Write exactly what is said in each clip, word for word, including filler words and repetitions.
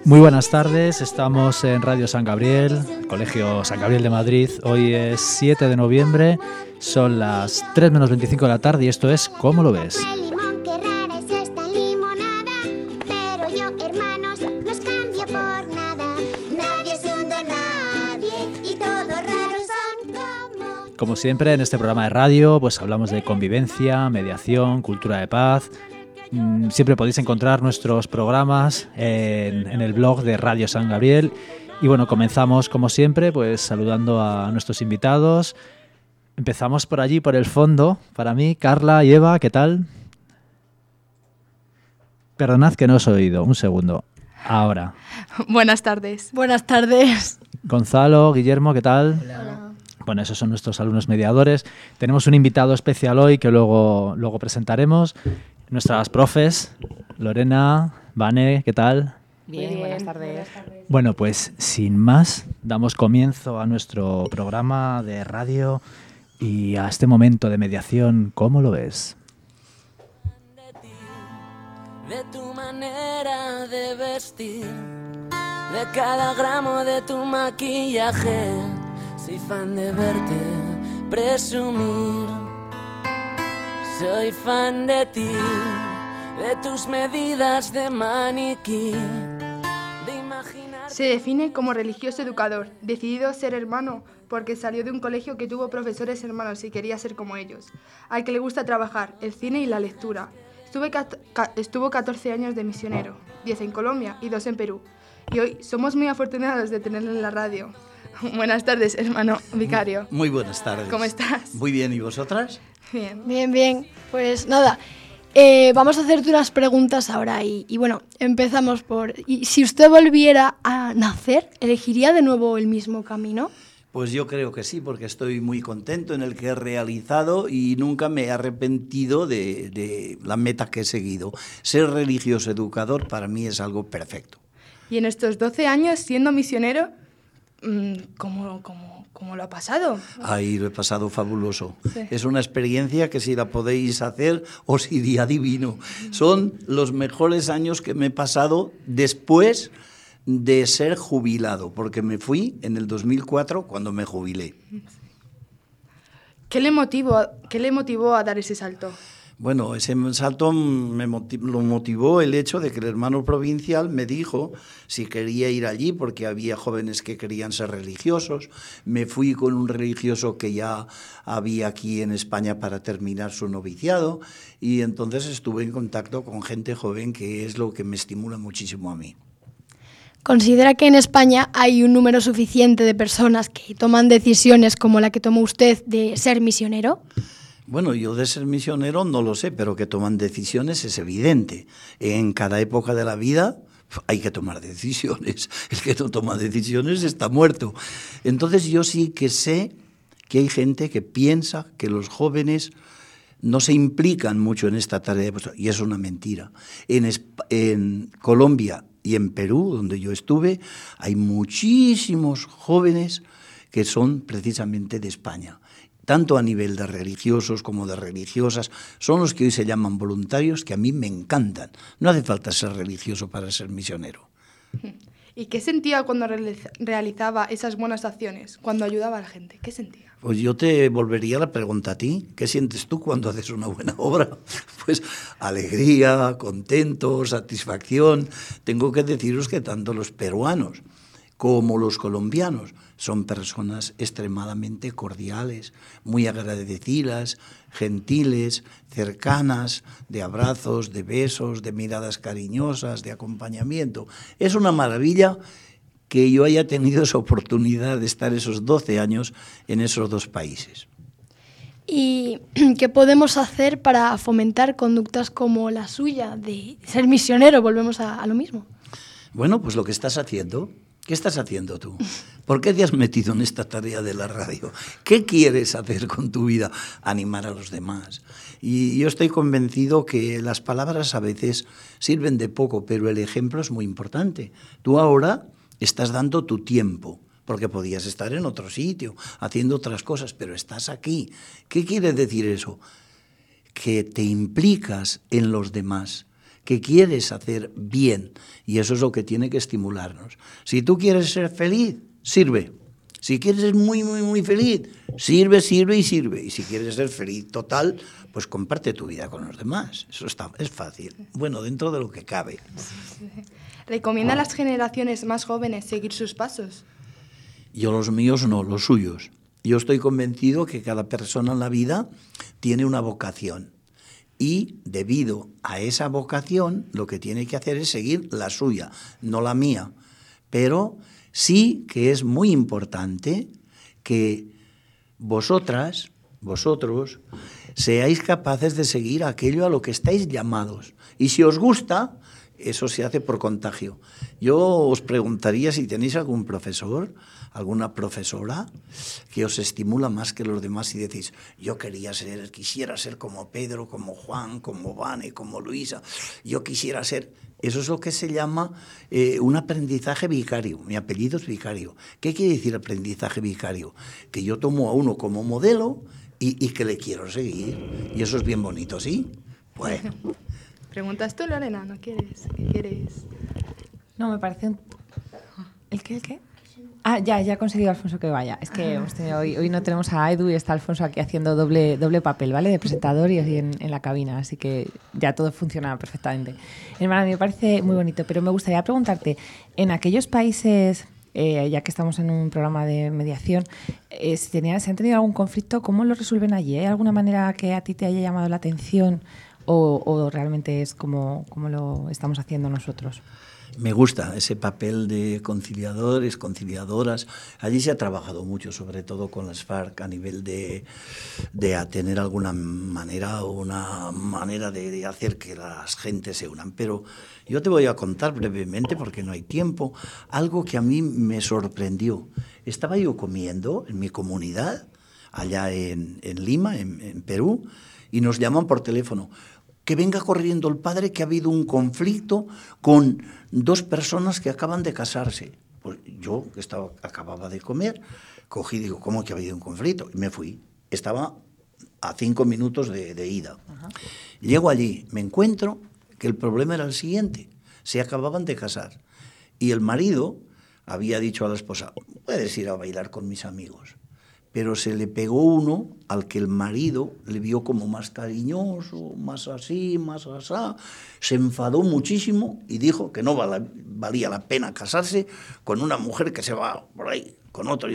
Muy buenas tardes, estamos en Radio San Gabriel, Colegio San Gabriel de Madrid. Hoy es siete de noviembre, son las tres menos veinticinco de la tarde y esto es ¿Cómo lo ves? Como siempre en este programa de radio pues hablamos de convivencia, mediación, cultura de paz. Siempre podéis encontrar nuestros programas en, en el blog de Radio San Gabriel. Y bueno, comenzamos como siempre pues saludando a nuestros invitados. Empezamos por allí, por el fondo. Para mí, Carla y Eva, ¿qué tal? Perdonad que no os he oído, un segundo. Ahora. Buenas tardes. Buenas tardes. Gonzalo, Guillermo, ¿qué tal? Hola. Bueno, esos son nuestros alumnos mediadores. Tenemos un invitado especial hoy que luego, luego presentaremos. Nuestras profes, Lorena, Vane, ¿qué tal? Bien, bien, buenas tardes. Bueno, pues sin más, damos comienzo a nuestro programa de radio y a este momento de mediación. ¿Cómo lo ves? De tu manera de vestir, de cada gramo de tu maquillaje, soy fan de verte presumir. Soy fan de ti, de tus medidas de maniquí, de imaginar... Se define como religioso educador, decidido a ser hermano porque salió de un colegio que tuvo profesores hermanos y quería ser como ellos. Al que le gusta trabajar, el cine y la lectura. Estuve cat- ca- estuvo catorce años de misionero, diez en Colombia y dos en Perú. Y hoy somos muy afortunados de tenerlo en la radio. Buenas tardes, hermano vicario. Muy buenas tardes. ¿Cómo estás? Muy bien, ¿y vosotras? Bien. Bien, bien. Pues nada, eh, vamos a hacerte unas preguntas ahora y, y bueno, empezamos por... Y si usted volviera a nacer, ¿elegiría de nuevo el mismo camino? Pues yo creo que sí, porque estoy muy contento en el que he realizado y nunca me he arrepentido de, de la meta que he seguido. Ser religioso educador para mí es algo perfecto. Y en estos doce años siendo misionero, ¿cómo, cómo, cómo lo ha pasado? Ahí lo he pasado fabuloso. Sí. Es una experiencia que si la podéis hacer os iría divino. Son los mejores años que me he pasado después de ser jubilado, porque me fui en el dos mil cuatro cuando me jubilé. ¿Qué le motivó, qué le motivó a dar ese salto? Bueno, ese salto me motiv- lo motivó el hecho de que el hermano provincial me dijo si quería ir allí porque había jóvenes que querían ser religiosos. Me fui con un religioso que ya había aquí en España para terminar su noviciado y entonces estuve en contacto con gente joven, que es lo que me estimula muchísimo a mí. ¿Considera que en España hay un número suficiente de personas que toman decisiones como la que tomó usted de ser misionero? Bueno, yo de ser misionero no lo sé, pero que toman decisiones es evidente. En cada época de la vida hay que tomar decisiones. El que no toma decisiones está muerto. Entonces yo sí que sé que hay gente que piensa que los jóvenes no se implican mucho en esta tarea, y es una mentira. En, Esp- en Colombia y en Perú, donde yo estuve, hay muchísimos jóvenes que son precisamente de España. Tanto a nivel de religiosos como de religiosas, son los que hoy se llaman voluntarios, que a mí me encantan. No hace falta ser religioso para ser misionero. ¿Y qué sentía cuando realiza- realizaba esas buenas acciones, cuando ayudaba a la gente? ¿Qué sentía? Pues yo te volvería la pregunta a ti. ¿Qué sientes tú cuando haces una buena obra? Pues alegría, contento, satisfacción. Tengo que deciros que tanto los peruanos como los colombianos son personas extremadamente cordiales, muy agradecidas, gentiles, cercanas, de abrazos, de besos, de miradas cariñosas, de acompañamiento. Es una maravilla que yo haya tenido esa oportunidad de estar esos doce años en esos dos países. ¿Y qué podemos hacer para fomentar conductas como la suya de ser misionero? Volvemos a, a lo mismo. Bueno, pues lo que estás haciendo. ¿Qué estás haciendo tú? ¿Por qué te has metido en esta tarea de la radio? ¿Qué quieres hacer con tu vida? Animar a los demás. Y yo estoy convencido que las palabras a veces sirven de poco, pero el ejemplo es muy importante. Tú ahora estás dando tu tiempo, porque podías estar en otro sitio, haciendo otras cosas, pero estás aquí. ¿Qué quiere decir eso? Que te implicas en los demás, que quieres hacer bien, y eso es lo que tiene que estimularnos. Si tú quieres ser feliz, sirve. Si quieres ser muy, muy, muy feliz, sirve, sirve y sirve. Y si quieres ser feliz total, pues comparte tu vida con los demás. Eso está, es fácil. Bueno, dentro de lo que cabe. ¿Recomienda a las generaciones más jóvenes seguir sus pasos? Yo los míos no, los suyos. Yo estoy convencido que cada persona en la vida tiene una vocación. Y debido a esa vocación, lo que tiene que hacer es seguir la suya, no la mía. Pero sí que es muy importante que vosotras, vosotros, seáis capaces de seguir aquello a lo que estáis llamados. Y si os gusta, eso se hace por contagio. Yo os preguntaría si tenéis algún profesor, alguna profesora que os estimula más que los demás y decís, yo quería ser, quisiera ser como Pedro, como Juan, como Vane, como Luisa, yo quisiera ser... Eso es lo que se llama eh, un aprendizaje vicario. Mi apellido es Vicario. ¿Qué quiere decir aprendizaje vicario? Que yo tomo a uno como modelo y, y que le quiero seguir. Y eso es bien bonito, ¿sí? Bueno. ¿Preguntas tú, Lorena? ¿No quieres? ¿Qué quieres? No, me parece un... ¿El qué? ¿El qué? Ah, ya, ya ha conseguido Alfonso que vaya. Es que hemos tenido, hoy, hoy no tenemos a Edu y está Alfonso aquí haciendo doble, doble papel, ¿vale? De presentador y así en, en la cabina, así que ya todo funciona perfectamente. Hermana, me parece muy bonito, pero me gustaría preguntarte, en aquellos países, eh, ya que estamos en un programa de mediación, eh, si, tenía, si han tenido algún conflicto, ¿cómo lo resuelven allí? ¿Hay alguna manera que a ti te haya llamado la atención o, o realmente es como, como lo estamos haciendo nosotros? Me gusta ese papel de conciliadores, conciliadoras. Allí se ha trabajado mucho, sobre todo con las FARC, a nivel de, de tener alguna manera o una manera de, de hacer que las gentes se unan. Pero yo te voy a contar brevemente, porque no hay tiempo, algo que a mí me sorprendió. Estaba yo comiendo en mi comunidad, allá en, en Lima, en, en Perú, y nos llaman por teléfono. Que venga corriendo el padre, que ha habido un conflicto con dos personas que acaban de casarse. Pues yo, que estaba, acababa de comer, cogí y digo, ¿cómo que ha habido un conflicto? Y me fui. Estaba a cinco minutos de, de ida. Ajá. Llego allí, me encuentro que el problema era el siguiente. Se acababan de casar. Y el marido había dicho a la esposa, puedes ir a bailar con mis amigos. Pero se le pegó uno al que el marido le vio como más cariñoso, más así, más asá. Se enfadó muchísimo y dijo que no valía la pena casarse con una mujer que se va por ahí con otro.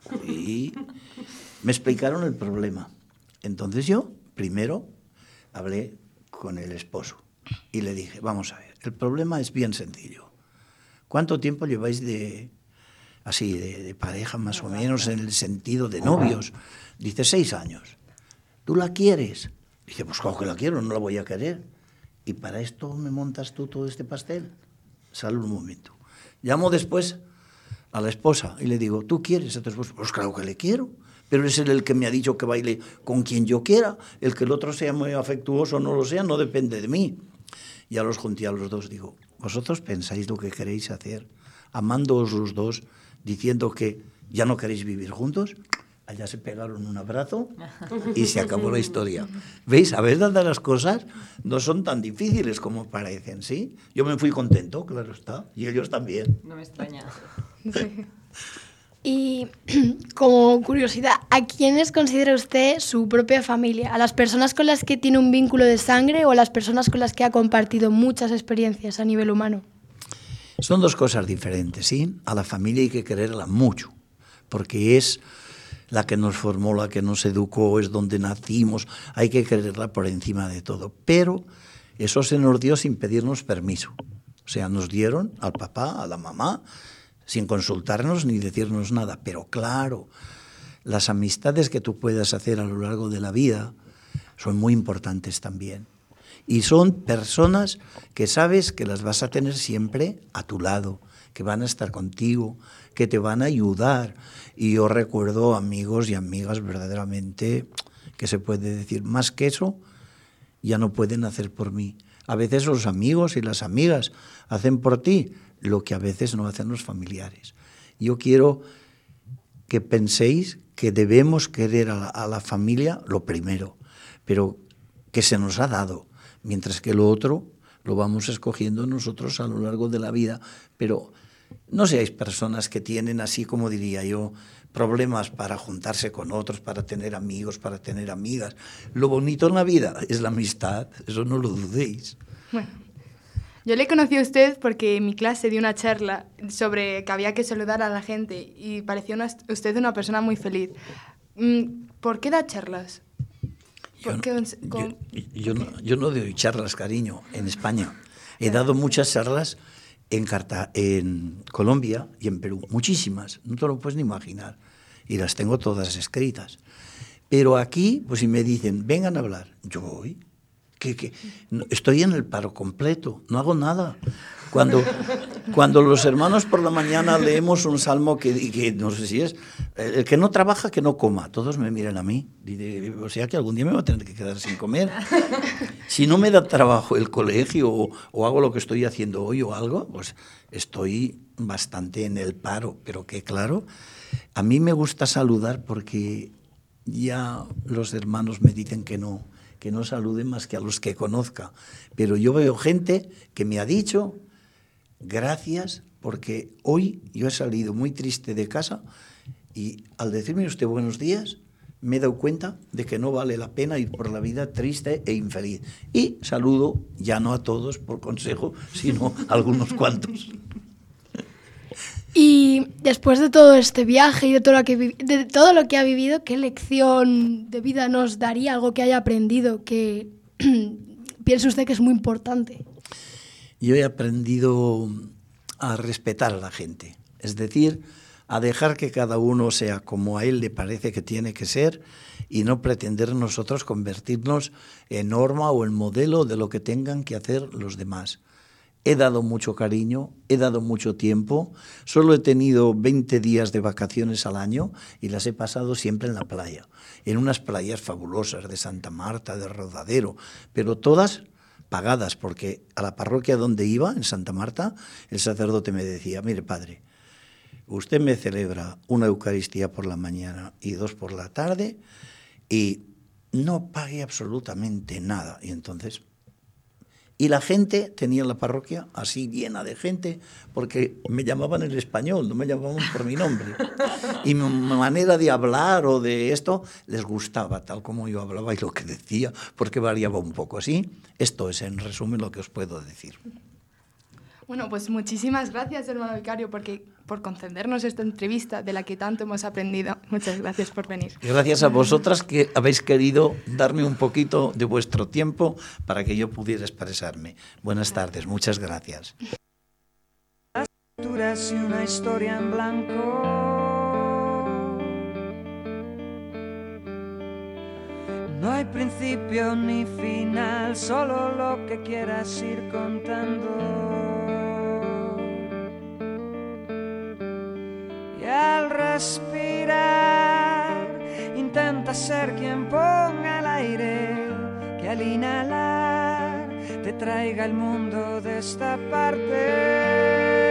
Y me explicaron el problema. Entonces yo, primero, hablé con el esposo y le dije, vamos a ver, el problema es bien sencillo. ¿Cuánto tiempo lleváis de... así, de, de pareja más o menos, en el sentido de novios? Dice, seis años. ¿Tú la quieres? Dice, pues claro que la quiero, no la voy a querer. ¿Y para esto me montas tú todo este pastel? Sale un momento. Llamo después a la esposa y le digo, ¿tú quieres a tu esposo? Pues claro que le quiero, pero es él el que me ha dicho que baile con quien yo quiera. El que el otro sea muy afectuoso o no lo sea, no depende de mí. Ya los junté a los dos, digo, ¿vosotros pensáis lo que queréis hacer? Amándoos los dos, diciendo que ya no queréis vivir juntos, allá se pegaron un abrazo y se acabó la historia. ¿Veis? A veces las cosas no son tan difíciles como parecen, ¿sí? Yo me fui contento, claro está, y ellos también. No me extraña. Sí. Y como curiosidad, ¿a quiénes considera usted su propia familia? ¿A las personas con las que tiene un vínculo de sangre o a las personas con las que ha compartido muchas experiencias a nivel humano? Son dos cosas diferentes, ¿sí? A la familia hay que quererla mucho, porque es la que nos formó, la que nos educó, es donde nacimos, hay que quererla por encima de todo. Pero eso se nos dio sin pedirnos permiso. O sea, nos dieron al papá, a la mamá, sin consultarnos ni decirnos nada. Pero claro, las amistades que tú puedas hacer a lo largo de la vida son muy importantes también. Y son personas que sabes que las vas a tener siempre a tu lado, que van a estar contigo, que te van a ayudar. Y yo recuerdo amigos y amigas verdaderamente que se puede decir, más que eso, ya no pueden hacer por mí. A veces los amigos y las amigas hacen por ti lo que a veces no hacen los familiares. Yo quiero que penséis que debemos querer a la, a la familia lo primero, pero que se nos ha dado. Mientras que lo otro, lo vamos escogiendo nosotros a lo largo de la vida, pero no seáis personas que tienen, así como diría yo, problemas para juntarse con otros, para tener amigos, para tener amigas. Lo bonito en la vida es la amistad, eso no lo dudéis. Bueno, yo le conocí a usted porque en mi clase dio una charla sobre que había que saludar a la gente y pareció una, usted una persona muy feliz. ¿Por qué da charlas? Yo, ¿Por qué, no, con, yo, yo, no, yo no doy charlas, cariño, en España. He dado muchas charlas en, Carta, en Colombia y en Perú, muchísimas, no te lo puedes ni imaginar. Y las tengo todas escritas. Pero aquí, pues si me dicen, vengan a hablar, yo voy. Que, que, no, estoy en el paro completo, no hago nada. Cuando, cuando los hermanos por la mañana leemos un salmo que, que no sé si es, el que no trabaja, que no coma. Todos me miran a mí. O sea que algún día me voy a tener que quedar sin comer. Si no me da trabajo el colegio o, o hago lo que estoy haciendo hoy o algo, pues estoy bastante en el paro. Pero que claro, a mí me gusta saludar porque ya los hermanos me dicen que no. que no saluden más que a los que conozca. Pero yo veo gente que me ha dicho, gracias, porque hoy yo he salido muy triste de casa y al decirme usted buenos días, me he dado cuenta de que no vale la pena ir por la vida triste e infeliz. Y saludo, ya no a todos por consejo, sino a algunos cuantos. Y después de todo este viaje y de todo, lo que, de todo lo que ha vivido, ¿qué lección de vida nos daría? Algo que haya aprendido, que piense usted que es muy importante. Yo he aprendido a respetar a la gente, es decir, a dejar que cada uno sea como a él le parece que tiene que ser y no pretender nosotros convertirnos en norma o en modelo de lo que tengan que hacer los demás. He dado mucho cariño, he dado mucho tiempo, solo he tenido veinte días de vacaciones al año y las he pasado siempre en la playa, en unas playas fabulosas de Santa Marta, de Rodadero, pero todas pagadas, porque a la parroquia donde iba, en Santa Marta, el sacerdote me decía, mire padre, usted me celebra una Eucaristía por la mañana y dos por la tarde y no pague absolutamente nada. Y entonces... Y la gente tenía la parroquia así llena de gente porque me llamaban en español, no me llamaban por mi nombre. Y mi manera de hablar o de esto les gustaba, tal como yo hablaba y lo que decía, porque variaba un poco así. Esto es en resumen lo que os puedo decir. Bueno, pues muchísimas gracias, hermano vicario, porque, por concedernos esta entrevista de la que tanto hemos aprendido. Muchas gracias por venir. Gracias a vosotras que habéis querido darme un poquito de vuestro tiempo para que yo pudiera expresarme. Buenas tardes, muchas gracias. Y una historia en blanco. No hay principio ni final, solo lo que quieras ir contando. Y al respirar, intenta ser quien ponga el aire, que al inhalar te traiga el mundo de esta parte.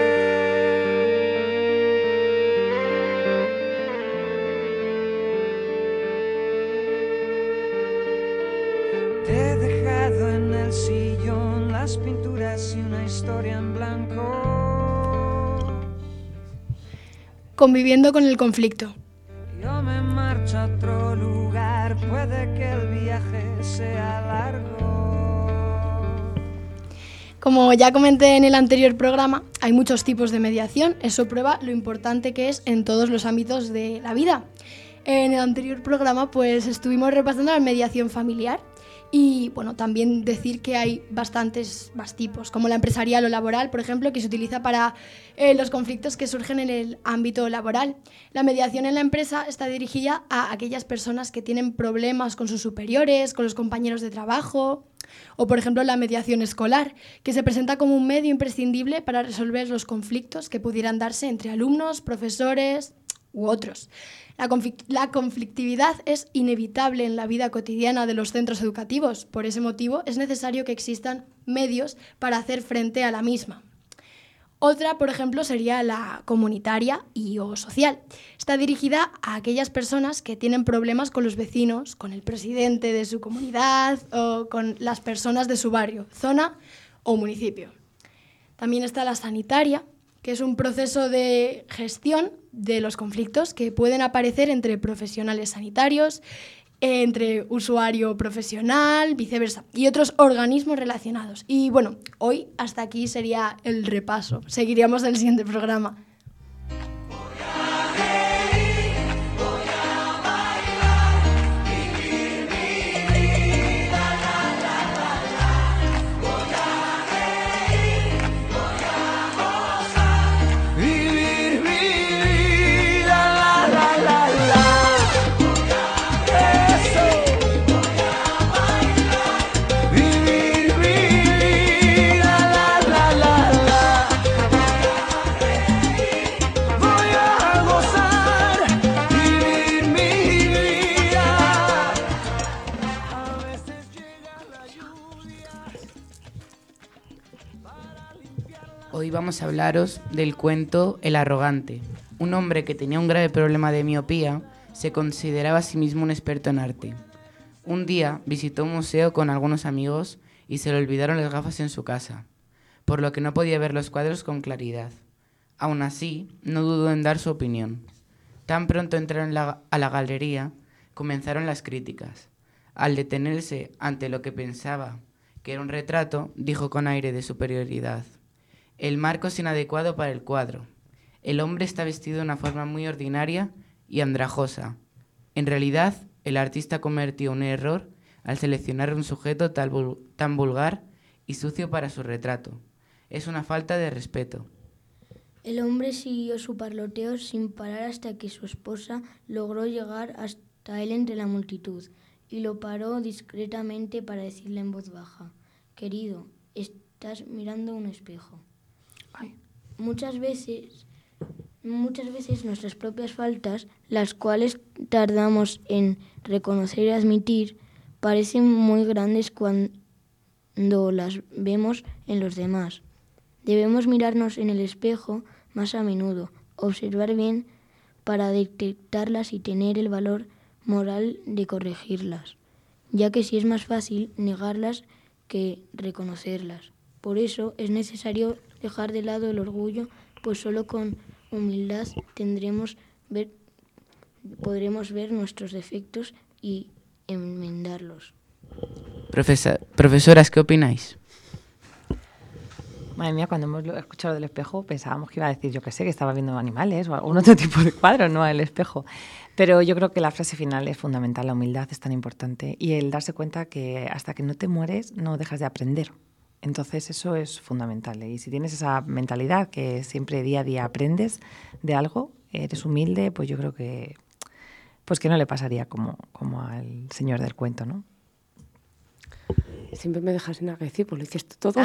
Te he dejado en el sillón las pinturas y una historia en blanco. Conviviendo con el conflicto. Yo me marcho a otro lugar, puede que el viaje sea largo. Como ya comenté en el anterior programa, hay muchos tipos de mediación. Eso prueba lo importante que es en todos los ámbitos de la vida. En el anterior programa pues estuvimos repasando la mediación familiar. Y bueno, también decir que hay bastantes más tipos, como la empresarial o laboral, por ejemplo, que se utiliza para eh, los conflictos que surgen en el ámbito laboral. La mediación en la empresa está dirigida a aquellas personas que tienen problemas con sus superiores, con los compañeros de trabajo, o por ejemplo la mediación escolar, que se presenta como un medio imprescindible para resolver los conflictos que pudieran darse entre alumnos, profesores u otros. La, conflict- la conflictividad es inevitable en la vida cotidiana de los centros educativos. Por ese motivo, es necesario que existan medios para hacer frente a la misma. Otra, por ejemplo, sería la comunitaria y o social. Está dirigida a aquellas personas que tienen problemas con los vecinos, con el presidente de su comunidad o con las personas de su barrio, zona o municipio. También está la sanitaria, que es un proceso de gestión de los conflictos que pueden aparecer entre profesionales sanitarios, entre usuario profesional, viceversa, y otros organismos relacionados. Y bueno, hoy hasta aquí sería el repaso. Seguiríamos en el siguiente programa. Hoy vamos a hablaros del cuento El Arrogante. Un hombre que tenía un grave problema de miopía se consideraba a sí mismo un experto en arte. Un día visitó un museo con algunos amigos y se le olvidaron las gafas en su casa, por lo que no podía ver los cuadros con claridad. Aún así, no dudó en dar su opinión. Tan pronto entraron la, a la galería, comenzaron las críticas. Al detenerse ante lo que pensaba que era un retrato, dijo con aire de superioridad: «El marco es inadecuado para el cuadro. El hombre está vestido de una forma muy ordinaria y andrajosa. En realidad, el artista cometió un error al seleccionar un sujeto tan, vul- tan vulgar y sucio para su retrato. Es una falta de respeto». El hombre siguió su parloteo sin parar hasta que su esposa logró llegar hasta él entre la multitud y lo paró discretamente para decirle en voz baja: «Querido, estás mirando un espejo». Ay. Muchas veces, muchas veces nuestras propias faltas, las cuales tardamos en reconocer y admitir, parecen muy grandes cuando las vemos en los demás. Debemos mirarnos en el espejo más a menudo, observar bien para detectarlas y tener el valor moral de corregirlas, ya que sí es más fácil negarlas que reconocerlas. Por eso es necesario dejar de lado el orgullo, pues solo con humildad tendremos ver, podremos ver nuestros defectos y enmendarlos. Profesor, profesoras, ¿qué opináis? Madre mía, cuando hemos escuchado del espejo pensábamos que iba a decir, yo qué sé, que estaba viendo animales o algún otro tipo de cuadro, no el espejo. Pero yo creo que la frase final es fundamental, la humildad es tan importante y el darse cuenta que hasta que no te mueres no dejas de aprender. Entonces eso es fundamental. Y si tienes esa mentalidad que siempre día a día aprendes de algo, eres humilde, pues yo creo que pues que no le pasaría como, como al señor del cuento, ¿no? Siempre me dejas sin nada que decir, pues lo dices tú todo.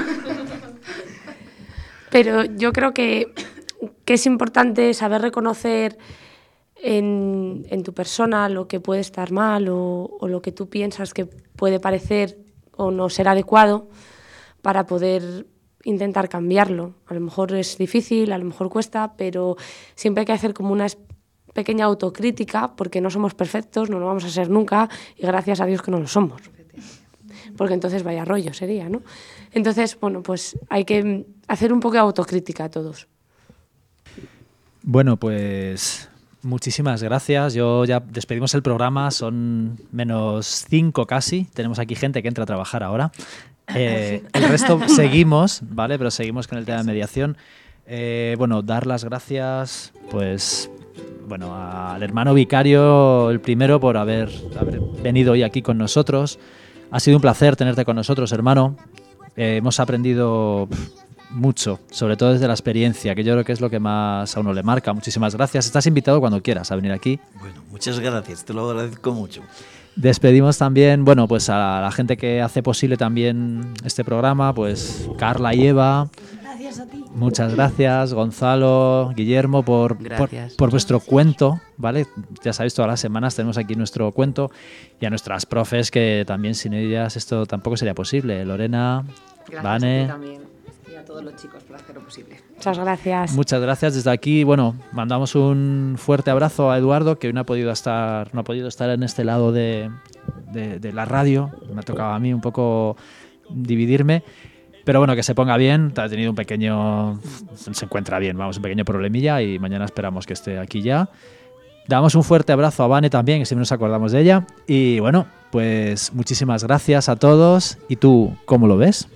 Pero yo creo que, que es importante saber reconocer en, en tu persona lo que puede estar mal o, o lo que tú piensas que puede parecer o no ser adecuado para poder intentar cambiarlo. A lo mejor es difícil, a lo mejor cuesta, pero siempre hay que hacer como una pequeña autocrítica porque no somos perfectos, no lo vamos a ser nunca y gracias a Dios que no lo somos. Porque entonces vaya rollo sería, ¿no? Entonces, bueno, pues hay que hacer un poco de autocrítica a todos. Bueno, pues muchísimas gracias. Yo ya despedimos el programa, son menos cinco casi. Tenemos aquí gente que entra a trabajar ahora. Eh, el resto seguimos, ¿vale? Pero seguimos con el tema de mediación. Eh, bueno, dar las gracias, pues, bueno, al hermano vicario, el primero, por haber, haber venido hoy aquí con nosotros. Ha sido un placer tenerte con nosotros, hermano. Eh, hemos aprendido mucho, sobre todo desde la experiencia, que yo creo que es lo que más a uno le marca. Muchísimas gracias. Estás invitado cuando quieras a venir aquí. Bueno, muchas gracias, te lo agradezco mucho. Despedimos también, bueno, pues a la gente que hace posible también este programa, pues Carla y Eva. Gracias a ti. Muchas gracias, Gonzalo, Guillermo, por, por, por vuestro cuento, ¿vale? Ya sabéis, todas las semanas tenemos aquí nuestro cuento y a nuestras profes, que también sin ellas esto tampoco sería posible. Lorena, gracias Vane. A ti también y a todos los chicos por hacerlo posible. Muchas gracias. Muchas gracias. Desde aquí, bueno, mandamos un fuerte abrazo a Eduardo, que hoy no ha podido estar, no ha podido estar en este lado de, de, de la radio. Me ha tocado a mí un poco dividirme. Pero bueno, que se ponga bien, ha tenido un pequeño... se encuentra bien, vamos, un pequeño problemilla y mañana esperamos que esté aquí ya. Damos un fuerte abrazo a Vane también, que siempre nos acordamos de ella. Y bueno, pues muchísimas gracias a todos. ¿Y tú cómo lo ves?